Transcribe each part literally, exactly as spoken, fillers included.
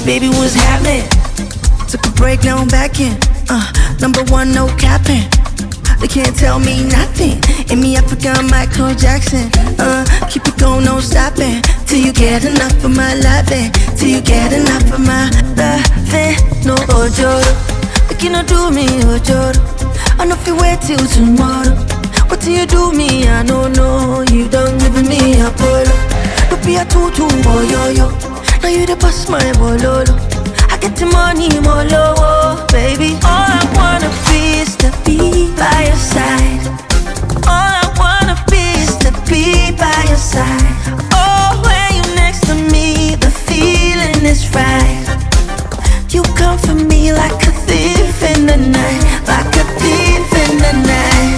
baby, what's happening? Took a break, now I'm back in. Uh, number one, no capping. They can't tell me nothing. In me, African Michael Jackson. Uh, keep it going, no stopping. Till you get enough of my loving. Till you get enough of my loving. No ojoro, you cannot do me ojoro. I know if you wait till tomorrow. What do you do me? I don't know. You don't give me a polo. Don't be a tutu, oh yo yo. Now you the boss, my bololo. I get the money, more low, baby. All I wanna be is to be by your side. All I wanna be is to be by your side. Oh, when you're next to me, the feeling is right. You come for me like a thief in the night, like a thief in the night.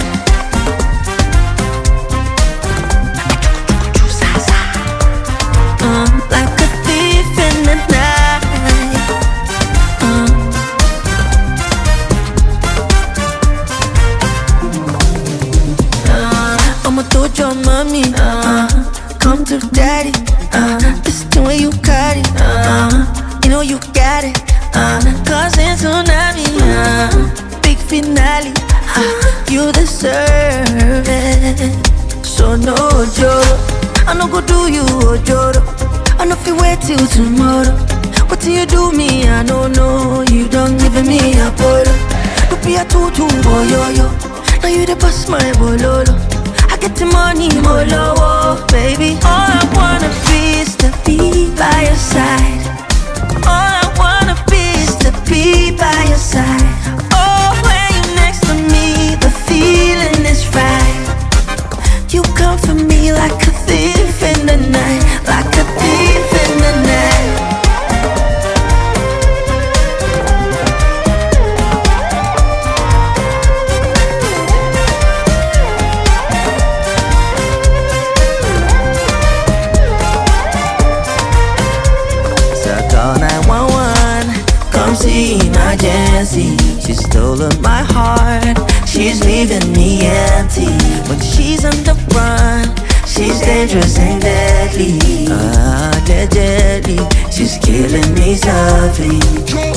Uh, like a thief in the night. Uh. Uh, I'ma do your mommy. Uh, come to daddy. Uh, this is the way you got it. Uh, you know you got it. Uh, causing tsunami, uh, big finale, uh, you deserve it. So no joro, I no go do you joro. I no fi wait till tomorrow. What do you do me? I don't know. You don't give me a polo. Don't be a tutu, boy yo yo. Now you the boss, my bololo. I get the money, more low, baby. All I wanna be is to be by your side. All I wanna be is to be by your side. Oh, when you're next to me, the feeling is right. You come for me like a thief in the night, like a thief in the night. So call nine one one, come see emergency. She's stolen my heart, she's leaving me empty. When she's on the run, she's dangerous and deadly. Ah, dead, deadly. She's killing me softly.